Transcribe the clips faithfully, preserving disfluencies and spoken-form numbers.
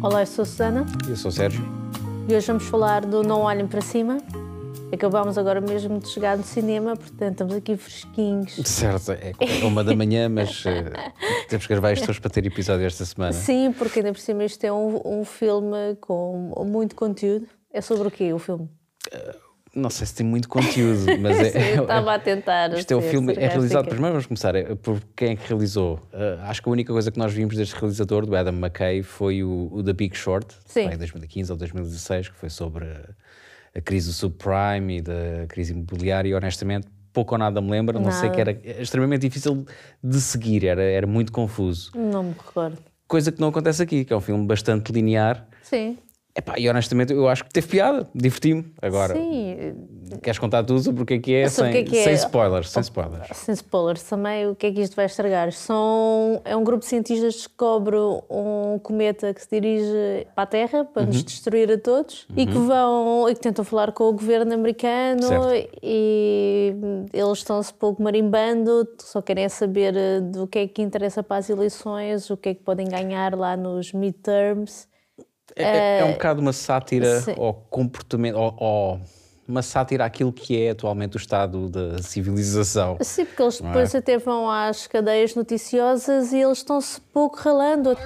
Olá, eu sou a Susana. Eu sou o Sérgio. E hoje vamos falar do Não Olhem Para Cima. Acabámos agora mesmo de chegar no cinema, portanto estamos aqui fresquinhos. Certo, é uma da manhã, mas uh, temos que gravar isto hoje para ter episódio esta semana. Sim, porque ainda por cima isto é um, um filme com muito conteúdo. É sobre o quê o filme? Uh, não sei se tem muito conteúdo, mas é, Sim, eu estava a tentar. Isto é o filme, é realizado, primeiro vamos começar, é, por quem é que realizou? Uh, acho que a única coisa que nós vimos deste realizador, do Adam McKay, foi o, o The Big Short, Sim. em dois mil e quinze ou dois mil e dezasseis, que foi sobre a, a crise do subprime e da crise imobiliária, e honestamente pouco ou nada me lembro, não sei, que era extremamente difícil de seguir, era, era muito confuso. Não me recordo. Coisa que não acontece aqui, que é um filme bastante linear. Sim. Epá, e honestamente eu acho que teve piada, diverti-me. Agora, Sim. Queres contar tudo sobre o que é que é, sem, que é que é. sem spoilers, sem spoilers. Sem spoilers também, o que é que isto vai estragar? São, é um grupo de cientistas que descobre um cometa que se dirige para a Terra para uhum. nos destruir a todos uhum. e que vão e que tentam falar com o governo americano. Certo. E eles estão-se pouco marimbando, só querem saber do que é que interessa para as eleições, o que é que podem ganhar lá nos midterms. É, é um bocado uma sátira sim. ao comportamento, ao, ao, uma sátira àquilo que é atualmente o estado da civilização. Sim, porque eles depois é? até vão às cadeias noticiosas e eles estão-se pouco ralando.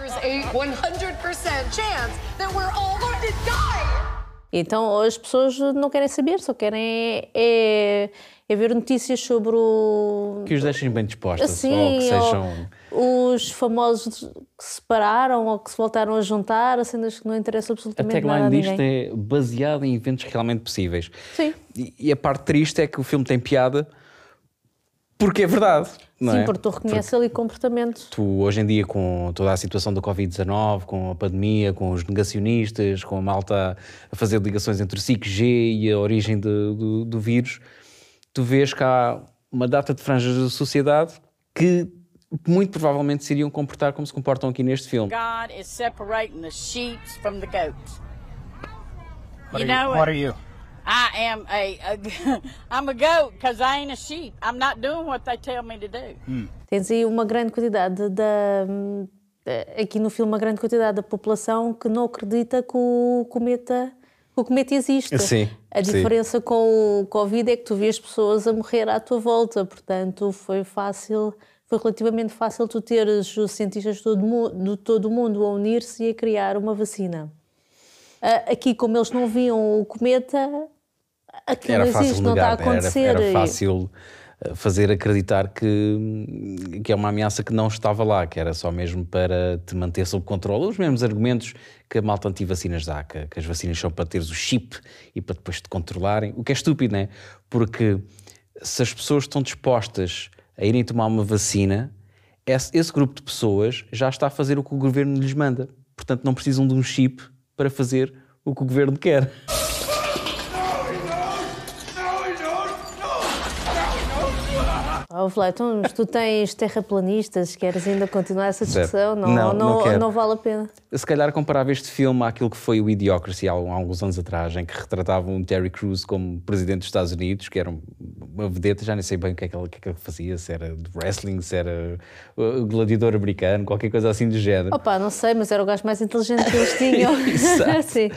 Então as pessoas não querem saber, só querem é, é ver notícias sobre o... Que os deixem bem dispostas, assim, ou que sejam... Os famosos que se separaram ou que se voltaram a juntar, cenas que não interessam absolutamente nada a ninguém. A tagline disto é baseada em eventos realmente possíveis. Sim. E, e a parte triste é que o filme tem piada porque é verdade. Não Sim, é? porque tu reconheces ali comportamentos. Tu, hoje em dia, com toda a situação do covid dezanove, com a pandemia, com os negacionistas, com a malta a fazer ligações entre o cinco G e a origem de, do, do vírus, tu vês que há uma data de franjas da sociedade que muito provavelmente se iriam comportar como se comportam aqui neste filme. God is separating the sheep from the goats. What, you are, know you, what are you? I am a, a I'm a goat because I ain't a sheep. I'm not doing what they tell me to do. Hum. Tens aí uma grande quantidade da aqui no filme uma grande quantidade da população que não acredita que o cometa que o cometa existe. Sim, a diferença sim. com o Covid é que tu vês pessoas a morrer à tua volta, portanto foi fácil. Foi relativamente fácil tu teres os cientistas de todo, de todo o mundo a unir-se e a criar uma vacina. Aqui, como eles não viam o cometa, aquilo era não existe, fácil não negar, está a acontecer. Era, era fácil fazer acreditar que, que é uma ameaça que não estava lá, que era só mesmo para te manter sob controle. Os mesmos argumentos que a malta anti-vacinas dá, que, que as vacinas são para teres o chip e para depois te controlarem. O que é estúpido, não é? Porque se as pessoas estão dispostas a irem tomar uma vacina, esse, esse grupo de pessoas já está a fazer o que o governo lhes manda. Portanto, não precisam de um chip para fazer o que o governo quer. Oh, Vlad, então, tu tens terraplanistas, queres ainda continuar essa discussão? Não, não, não, não, não vale a pena. Se calhar comparava este filme àquilo que foi o Idiocracy há alguns anos atrás, em que retratavam um Terry Crews como presidente dos Estados Unidos, que era uma vedeta, já nem sei bem o que é que ele, o que é que ele fazia, se era de wrestling, se era o gladiador americano, qualquer coisa assim do género. Opa, não sei, mas era o gajo mais inteligente que eles tinham. Exato. Sim.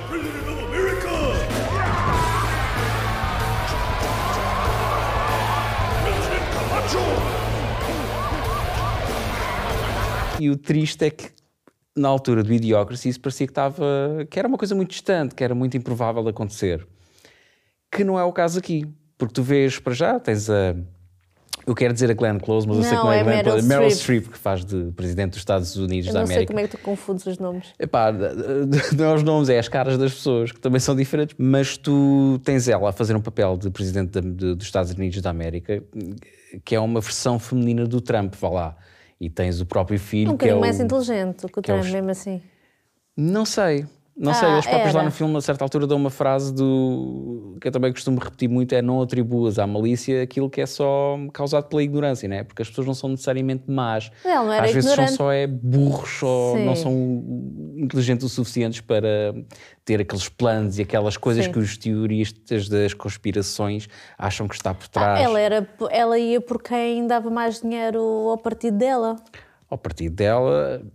E o triste é que, na altura do Idiocracy, isso parecia que, estava, que era uma coisa muito distante, que era muito improvável de acontecer. Que não é o caso aqui. Porque tu vês, para já, tens a... Eu quero dizer a Glenn Close, mas não, eu sei que não é, é Glenn Close. Meryl Streep, que faz de presidente dos Estados Unidos eu da América. América. Eu não sei como é que tu confundes os nomes. Epá, não é os nomes, é as caras das pessoas, que também são diferentes. Mas tu tens ela a fazer um papel de presidente de, de, dos Estados Unidos da América, que é uma versão feminina do Trump, vá lá. E tens o próprio filho, um que é o... Um bocadinho mais inteligente do que o Trump, é o... mesmo assim. Não sei. Não ah, sei, eles próprios era. lá no filme, a certa altura, dão uma frase do... que eu também costumo repetir muito, é: não atribuas à malícia aquilo que é só causado pela ignorância, né? Porque as pessoas não são necessariamente más. Não, não era Às vezes ignorante. são só é burros, ou Sim. não são inteligentes o suficientes para ter aqueles planos e aquelas coisas Sim. que os teoristas das conspirações acham que está por trás. Ah, ela, era, ela ia por quem dava mais dinheiro ao partido dela. Ao partido dela...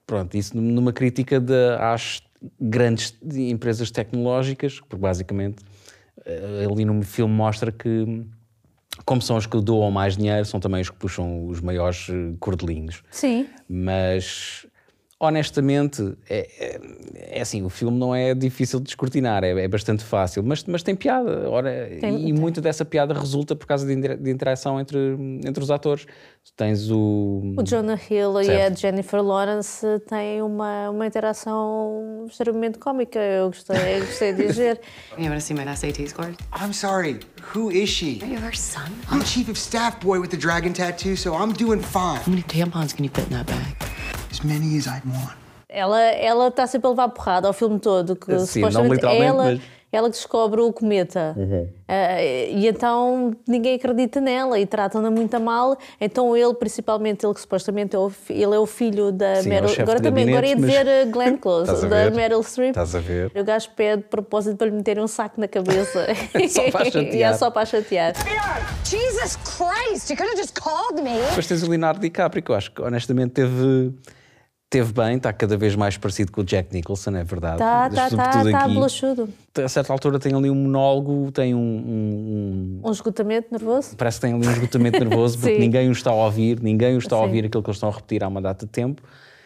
pronto, isso numa crítica de, às grandes empresas tecnológicas, porque basicamente ali no filme mostra que, como são os que doam mais dinheiro, são também os que puxam os maiores cordelinhos. Sim. Mas, honestamente, é, é, é assim, o filme não é difícil de descortinar, é, é bastante fácil, mas, mas tem piada. Ora, Tem, e tem. muita dessa piada resulta por causa de, intera- de interação entre, entre os atores. Tu tens o... O Jonah Hill e Certo. a Jennifer Lawrence têm uma, uma interação extremamente cómica. Eu gostei, eu gostei de dizer. You want to see my S A T scores? I'm sorry, who is she? Are you her son? I'm chief of staff boy with the dragon tattoo, so I'm doing fine. How many tampons can you fit in that bag? As many as I'd want. Ela ela está sempre a levar porrada ao filme todo. Que, Sim, não supostamente é literalmente, ela, mas- ela que descobre o cometa. Ah, e então ninguém acredita nela e tratam-na muito a mal. Então ele, principalmente, ele que supostamente é o, fi- ele é o filho da Sim, é o Meryl... chefe Agora de também, agora ia gabinete, dizer mas- uh, Glenn Close, Estás a da ver? Meryl Streep. Estás a ver? O gajo pede de propósito para lhe meterem um saco na cabeça. Só para chatear. E é só para chatear. Jesus Christ, you could have just called me. Depois tens o Leonardo DiCaprio, que eu acho que honestamente teve, teve bem, está cada vez mais parecido com o Jack Nicholson, é verdade. Tá, tá, tá, Sobretudo tá aqui. bolachudo. A certa altura tem ali um monólogo, tem um, um- um- Um esgotamento nervoso. parece que tem ali um esgotamento nervoso, porque Sim. ninguém o está a ouvir, ninguém o está a Sim. ouvir aquilo que eles estão a repetir há uma data de tempo,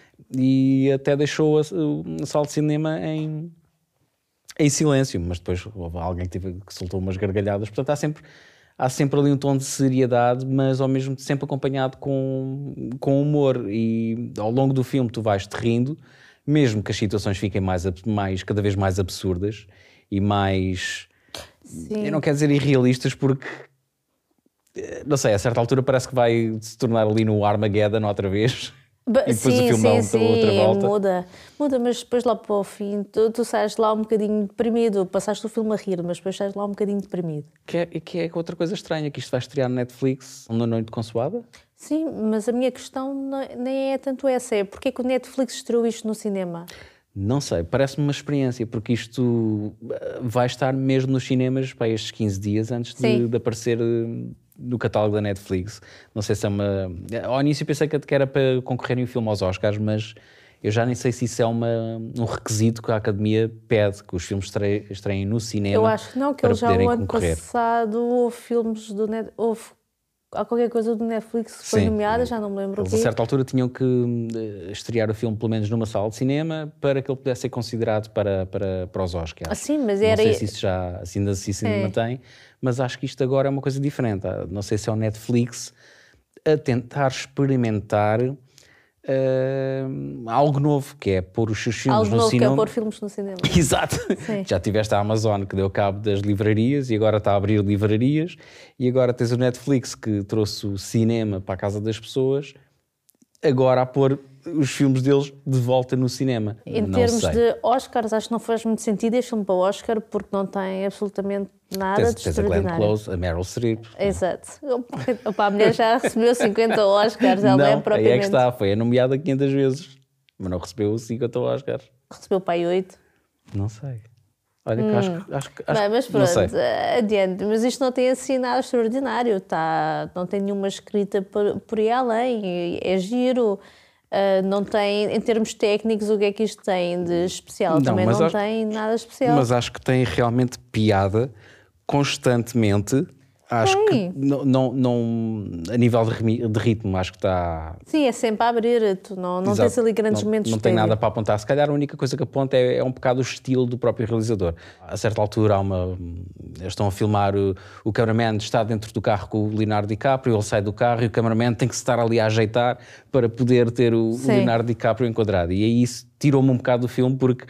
e até deixou a, a sala de cinema em, em silêncio, mas depois houve alguém que, teve, que soltou umas gargalhadas, portanto há sempre, há sempre ali um tom de seriedade, mas ao mesmo tempo sempre acompanhado com, com humor, e ao longo do filme tu vais-te rindo, mesmo que as situações fiquem mais, ab- mais, cada vez mais absurdas e mais... Sim. Eu não quero dizer irrealistas porque, eh, não sei, a certa altura parece que vai se tornar ali no Armageddon outra vez. Ba- E depois sim, o filme sim, dá sim, outra volta. muda. Muda, mas depois lá para o fim, tu, tu sais lá um bocadinho deprimido. Passaste o filme a rir, mas depois sais lá um bocadinho deprimido. Que é, que é outra coisa estranha, que isto vai estrear no Netflix na noite consoada. Sim, mas a minha questão não é- nem é tanto essa, é porque é que o Netflix estreou isto no cinema? Não sei, parece-me uma experiência, porque isto eh, vai estar mesmo nos cinemas para estes quinze dias antes de, Sim. de aparecer eh, no catálogo da Netflix. Não sei se é uma... Ao início pensei que era para concorrerem o filme aos Oscars, mas eu já nem sei se isso é uma, um requisito que a Academia pede, que os filmes estre- estreiem no cinema. Eu acho que não, que para eles já poderem o ano concorrer. passado houve filmes do Net, houve há qualquer coisa do Netflix que foi Sim. nomeada, já não me lembro o Eles a quê. certa altura tinham que eh, estrear o filme pelo menos numa sala de cinema para que ele pudesse ser considerado para, para, para os Oscars. Ah, sim, mas Não era- sei se isso já se ainda, se isso ainda É. mantém, mas acho que isto agora é uma coisa diferente. Ah, Não sei se é o Netflix a tentar experimentar eh, algo novo, que é pôr os seus filmes Algo no novo que é cinema. pôr filmes no cinema. Exato. Sim. Já tiveste a Amazon que deu cabo das livrarias e agora está a abrir livrarias, e agora tens o Netflix que trouxe o cinema para a casa das pessoas, agora a pôr os filmes deles de volta no cinema. Em Não termos sei. de Oscars, acho que não faz muito sentido este filme para o Oscar porque não tem absolutamente nada Tens, de tens a Glenn extraordinário. Close, a Meryl Streep. Exato. Opa, a mulher já recebeu cinquenta Oscars, ela não é Não, aí propriamente. é que está, foi nomeada quinhentas vezes, mas não recebeu cinquenta Oscars. Recebeu para aí oito. Não sei. Olha, que acho, que- acho, que- acho Bem, mas que- não sei. pronto, adiante. Mas isto não tem assim nada extraordinário, tá? Não tem nenhuma escrita por, por aí além, é giro. ah, não tem, em termos técnicos, o que é que isto tem de especial? Não, Também mas não acho- tem nada especial. Mas acho que tem realmente piada constantemente. Acho Tem. que não, não, não- a nível de, rimi- de ritmo, acho que está. Sim, é sempre a abrir, tu não, não Exato. tens ali grandes não, momentos Não de tem tédio. nada para apontar. Se calhar a única coisa que aponta é, é um bocado o estilo do próprio realizador. A certa altura há uma. Eles estão a filmar, o, o cameraman está dentro do carro com o Leonardo DiCaprio, ele sai do carro e o cameraman tem que se estar ali a ajeitar para poder ter o, o Sim. Leonardo DiCaprio enquadrado. E aí isso tirou-me um bocado do filme porque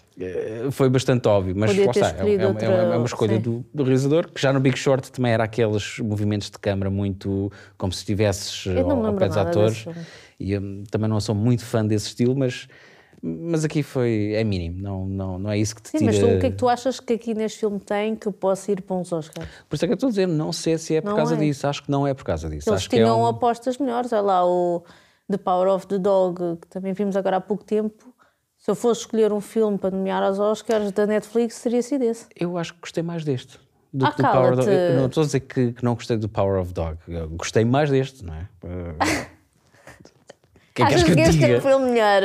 eh, foi bastante óbvio. Mas Podia lá ter está, é, escolhido é- é- outra- é uma escolha sim. do, do realizador, que já no Big Short também era aqueles movimentos de câmara muito como se estivesses Eu não me ao, ao lembro pé dos nada atores. desse filme. E eu também não sou muito fã desse estilo, mas, mas aqui foi, é mínimo, não, não, não é isso que te Sim, tira. mas tu, o que é que tu achas que aqui neste filme tem que possa ir para uns Oscars? Por isso é que eu estou a dizer, não sei se é por Não causa é. disso, acho que não é por causa disso. Eles acho que é tinham um- apostas melhores, olha lá o The Power of the Dog, que também vimos agora há pouco tempo. Se eu fosse escolher um filme para nomear aos Oscars da Netflix, teria sido esse. Eu acho que gostei mais deste. Do Ah, que do Power of cala-te. Dog. Eu não estou a dizer que, que não gostei do Power of Dog. Eu gostei mais deste, não é? Eh, O que é que Achas és que que eu este diga? filme foi o melhor?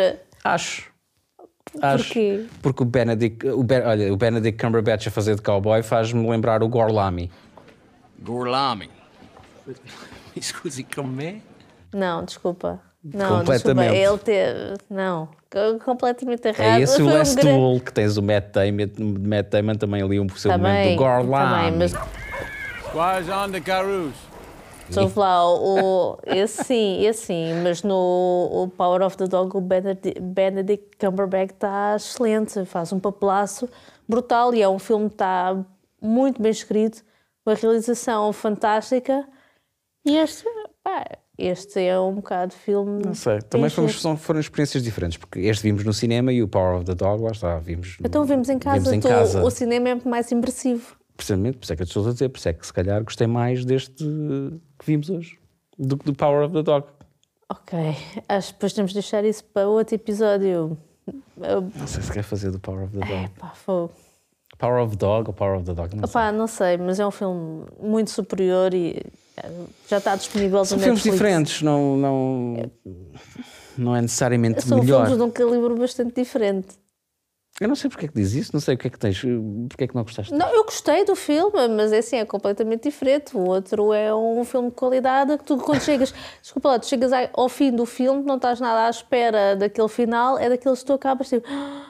Acho. Acho. Porquê? Porque o Benedict, o Ben- olha, o Benedict Cumberbatch a fazer de cowboy faz-me lembrar o Gorlami. Gorlami. Mi scusi, con me? Não, desculpa. Não, Completamente. desculpa. Ele teve... Não, co- completamente errado. É esse o Foi um Last grande- Duel que tens o Matt Damon, Matt Damon também ali um por seu momento Também, do Gorlami. também, mas Squires on the Carouse. só lá, o, esse sim, esse sim, mas no o Power of the Dog o Benedict, Benedict Cumberbatch está excelente, faz um papelaço brutal e é um filme que está muito bem escrito, uma realização fantástica e este, pá, este é um bocado de filme... Não sei, também bem fomos, giro. são- foram experiências diferentes, porque este vimos no cinema e o Power of the Dog, lá está, vimos... Então vimos em casa, vimos em tu- casa. o cinema é muito mais imersivo. Precisamente, por isso é que eu te estou a dizer, por isso é que se calhar gostei mais deste que vimos hoje, do que do Power of the Dog. Ok, acho que depois temos de deixar isso para outro episódio. Eu- Não sei se quer fazer do Power of the Dog. Pá, fogo. Power of Dog ou Power of the Dog, não sei. Opá, não sei, mas é um filme muito superior e eh, já está disponível São no filmes Netflix. diferentes, não, não, não é necessariamente São melhor. filmes de um calibre bastante diferente. Eu não sei porque é que diz isso, não sei o que é que tens, porque é que não gostaste. Não, eu gostei do filme, mas é assim, é completamente diferente. O outro é um filme de qualidade que tu quando chegas, desculpa lá, tu chegas ao fim do filme, não estás nada à espera daquele final, é daqueles que tu acabas tipo,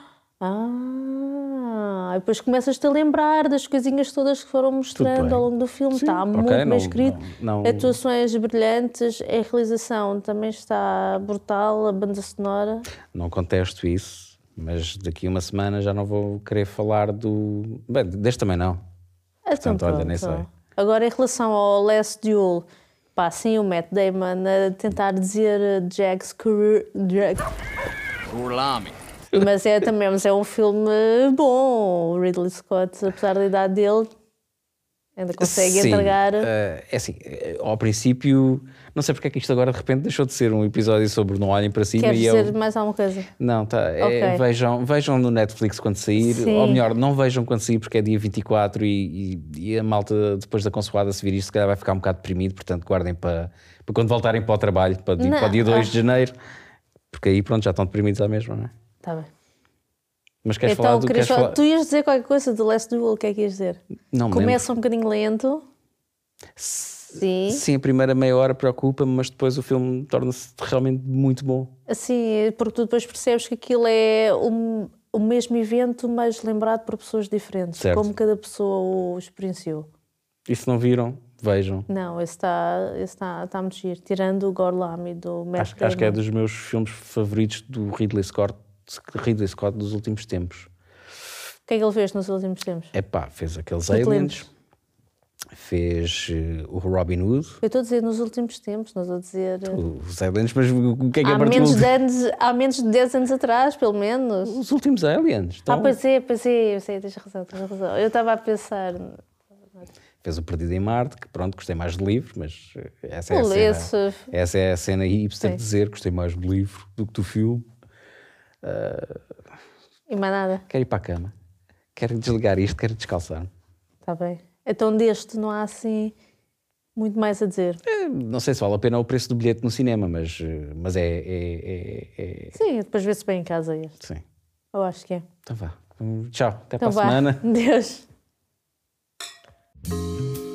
ah, e depois começas-te a lembrar das coisinhas todas que foram mostrando bem. ao longo do filme. Sim, Está ok, muito bem não- escrito, não- não- atuações brilhantes, a realização também está brutal, a banda sonora. Não contesto isso, mas daqui a uma semana já não vou querer falar do... Bem, deste também não. Então, Portanto, olha, nem pronto. sei. Agora, em relação ao Last Duel, pá, sim, o Matt Damon a tentar dizer uh, Jack's career, Jack, Gorlami. mas é também mas é um filme bom. O Ridley Scott, apesar da idade dele, ainda consegue Sim, entregar. eh, é assim, eh, ao princípio, não sei porque é que isto agora de repente deixou de ser um episódio sobre Não Olhem para Cima Queres e dizer eu... mais alguma coisa? Não, tá, é, Ok. vejam, vejam no Netflix quando sair, Sim. ou melhor, não vejam quando sair porque é dia vinte e quatro e, e, e a malta depois da consoada se vir isto se calhar vai ficar um bocado deprimido, portanto guardem para, para quando voltarem para o trabalho, para, Não, para o dia dois ah. de janeiro, porque aí pronto, já estão deprimidos à mesma, não é? Está bem. Mas queres Então, falar do... querias Queres falar- falar... tu ias dizer qualquer coisa do Last Duel, o que é que ias dizer? Não me Começa um bocadinho lento. Sim. Sim, a primeira meia hora preocupa-me, mas depois o filme torna-se realmente muito bom. Assim, porque tu depois percebes que aquilo é o, o mesmo evento, mas lembrado por pessoas diferentes, Certo. como cada pessoa o experienciou. E se não viram, vejam. Não, esse está esse está está muito giro. Tirando o Gorlami do Matt Acho, acho que é Damon. dos meus filmes favoritos do Ridley Scott, Ridley Scott dos últimos tempos. O que é que ele fez nos últimos tempos? Epá, fez aqueles Não te Aliens, fez eh, o Robin Hood, Eu estou a dizer nos últimos tempos, não estou a dizer... os Aliens, mas o que é que é Há para menos, tu? de anos, há menos de dez anos atrás, pelo menos. Os últimos Aliens. Então, Ah, pois é, pois é, eu sei, tens razão, tens razão. Eu estava a pensar... fez o Perdido em Marte, que pronto, gostei mais do livro, mas eh, essa é a O cena. esse- Essa é a cena hipster Sim. de dizer, gostei mais do livro do que do filme. E mais nada. Quero ir para a cama. Quero desligar isto, quero descalçar-me. Está bem. Então deste não há assim muito mais a dizer. Não sei se vale a pena o preço do bilhete no cinema, mas, eh, mas é, é, é, é- Sim, depois vê-se bem em casa este. Sim. Eu acho que é. Então vá. Tchau. Até Então para a vá. semana. Deus.